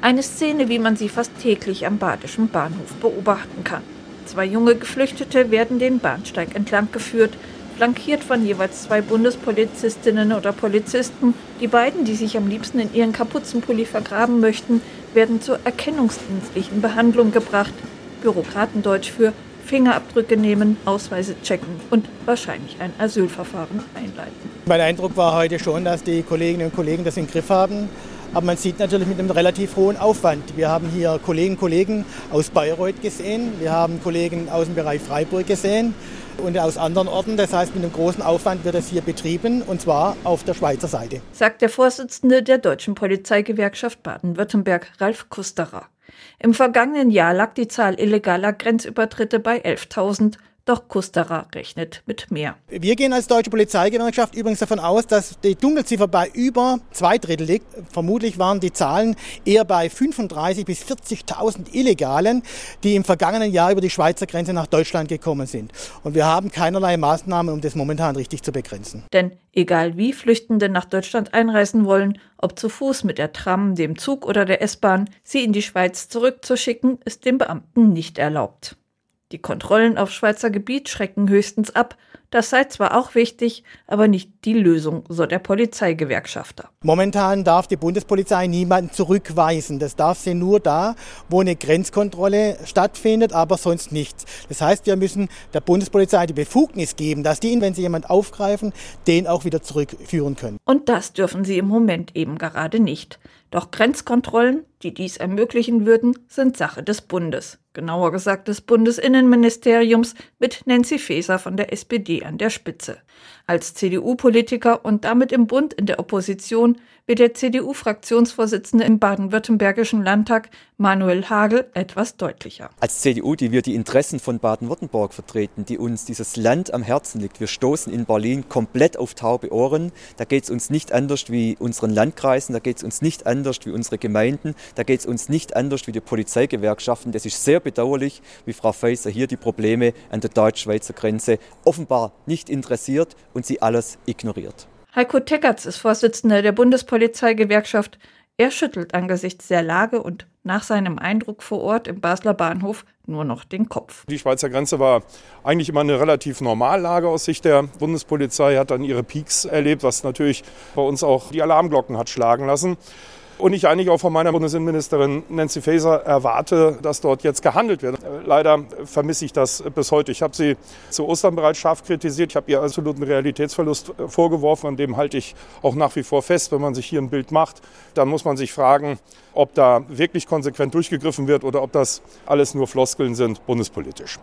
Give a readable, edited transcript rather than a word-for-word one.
Eine Szene, wie man sie fast täglich am Badischen Bahnhof beobachten kann. 2 junge Geflüchtete werden den Bahnsteig entlang geführt, flankiert von jeweils 2 Bundespolizistinnen oder Polizisten. Die beiden, die sich am liebsten in ihren Kapuzenpulli vergraben möchten, werden zur erkennungsdienstlichen Behandlung gebracht. Bürokratendeutsch für Fingerabdrücke nehmen, Ausweise checken und wahrscheinlich ein Asylverfahren einleiten. Mein Eindruck war heute schon, dass die Kolleginnen und Kollegen das im Griff haben. Aber man sieht natürlich mit einem relativ hohen Aufwand. Wir haben hier Kollegen aus Bayreuth gesehen, wir haben Kollegen aus dem Bereich Freiburg gesehen und aus anderen Orten. Das heißt, mit einem großen Aufwand wird es hier betrieben, und zwar auf der Schweizer Seite. Sagt der Vorsitzende der Deutschen Polizeigewerkschaft Baden-Württemberg, Ralf Kusterer. Im vergangenen Jahr lag die Zahl illegaler Grenzübertritte bei 11.000. Doch Kusterer rechnet mit mehr. Wir gehen als Deutsche Polizeigewerkschaft übrigens davon aus, dass die Dunkelziffer bei über 2/3 liegt. Vermutlich waren die Zahlen eher bei 35.000 bis 40.000 Illegalen, die im vergangenen Jahr über die Schweizer Grenze nach Deutschland gekommen sind. Und wir haben keinerlei Maßnahmen, um das momentan richtig zu begrenzen. Denn egal wie Flüchtende nach Deutschland einreisen wollen, ob zu Fuß, mit der Tram, dem Zug oder der S-Bahn, sie in die Schweiz zurückzuschicken, ist den Beamten nicht erlaubt. Die Kontrollen auf Schweizer Gebiet schrecken höchstens ab. Das sei zwar auch wichtig, aber nicht die Lösung, so der Polizeigewerkschafter. Momentan darf die Bundespolizei niemanden zurückweisen. Das darf sie nur da, wo eine Grenzkontrolle stattfindet, aber sonst nichts. Das heißt, wir müssen der Bundespolizei die Befugnis geben, dass die, wenn sie jemanden aufgreifen, den auch wieder zurückführen können. Und das dürfen sie im Moment eben gerade nicht. Doch Grenzkontrollen, die dies ermöglichen würden, sind Sache des Bundes. Genauer gesagt des Bundesinnenministeriums mit Nancy Faeser von der SPD an der Spitze. Als CDU-Politiker und damit im Bund in der Opposition wird der CDU-Fraktionsvorsitzende im baden-württembergischen Landtag, Manuel Hagel, etwas deutlicher. Als CDU, die wir die Interessen von Baden-Württemberg vertreten, die uns dieses Land am Herzen liegt. Wir stoßen in Berlin komplett auf taube Ohren. Da geht es uns nicht anders wie unseren Landkreisen, da geht es uns nicht anders wie unsere Gemeinden, da geht es uns nicht anders wie die Polizeigewerkschaften. Das ist sehr bedauerlich, wie Frau Faeser hier die Probleme an der deutsch-schweizer Grenze offenbar nicht interessiert und sie alles ignoriert. Heiko Teggerts ist Vorsitzender der Bundespolizeigewerkschaft. Er schüttelt angesichts der Lage und nach seinem Eindruck vor Ort im Basler Bahnhof nur noch den Kopf. Die Schweizer Grenze war eigentlich immer eine relativ Normallage aus Sicht der Bundespolizei, hat dann ihre Peaks erlebt, was natürlich bei uns auch die Alarmglocken hat schlagen lassen. Und ich eigentlich auch von meiner Bundesinnenministerin Nancy Faeser erwarte, dass dort jetzt gehandelt wird. Leider vermisse ich das bis heute. Ich habe sie zu Ostern bereits scharf kritisiert. Ich habe ihr absoluten Realitätsverlust vorgeworfen. An dem halte ich auch nach wie vor fest. Wenn man sich hier ein Bild macht, dann muss man sich fragen, ob da wirklich konsequent durchgegriffen wird oder ob das alles nur Floskeln sind, bundespolitisch.